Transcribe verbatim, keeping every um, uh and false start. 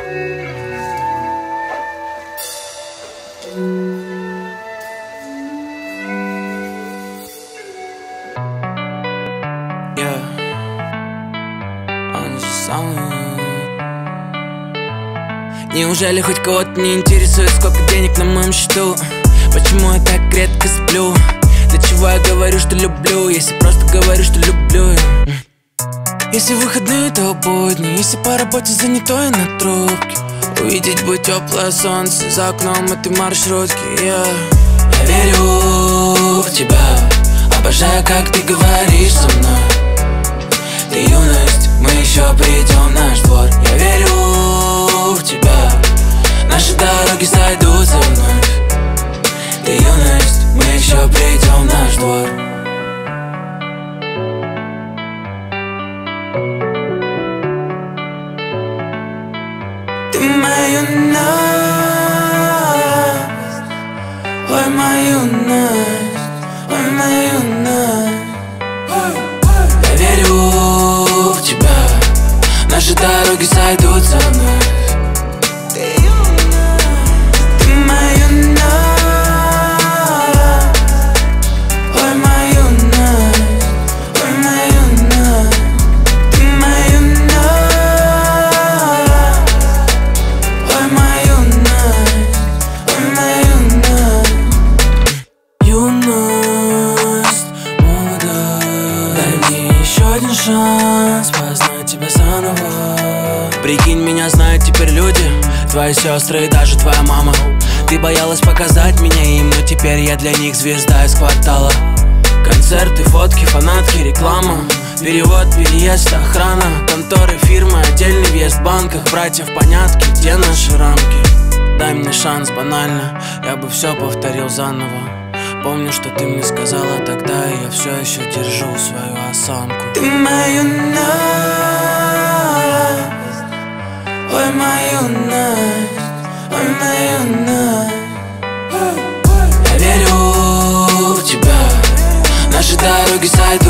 Неужели хоть кого-то не интересует, сколько денег на моем счету? Почему я так редко сплю? Для чего я говорю, что люблю, если просто говорю, что люблю? Если выходные, то будни, если по работе занятой на трубке. Увидеть бы теплое солнце за окном этой маршрутки. Я, я верю в тебя, обожаю, как ты говоришь со мной. Ты юность, мы еще придем в наш двор. Я верю в тебя, наши дороги сойдутся вновь. Ты юность, мы еще придем в наш двор. Ты моя юность, ой, моя юность, ой, моя юность. Я верю в тебя, наши дороги сойдутся вновь. Ты моя юность, ой, моя юность, ой, моя юность. Ты моя юность, ой, моя юность, ой, моя юность. Юность, молодость, дай мне еще один шанс познать тебя заново. Прикинь, меня знают теперь люди, твои сестры и даже твоя мама. Ты боялась показать меня им, но теперь я для них звезда из квартала. Концерты, фотки, фанатки, реклама, перевод, переезд, охрана, конторы, фирмы, отдельный въезд в банках, братьев, понятки, где наши рамки? Дай мне шанс, банально, я бы все повторил заново. Помню, что ты мне сказала тогда, и я все еще держу свою осанку. Ты моя юность, ой, моя юность, ой, моя юность. Я верю в тебя, наши дороги сойдут.